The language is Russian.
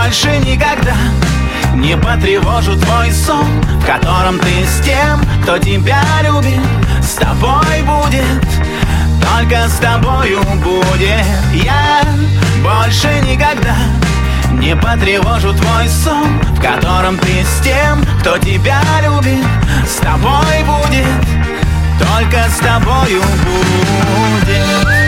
больше никогда не потревожу твой сон, в котором ты с тем, кто тебя любит. С тобой будет, только с тобою будет. Я больше никогда не потревожу твой сон, в котором ты с тем, кто тебя любит. С тобой будет, только с тобою будет.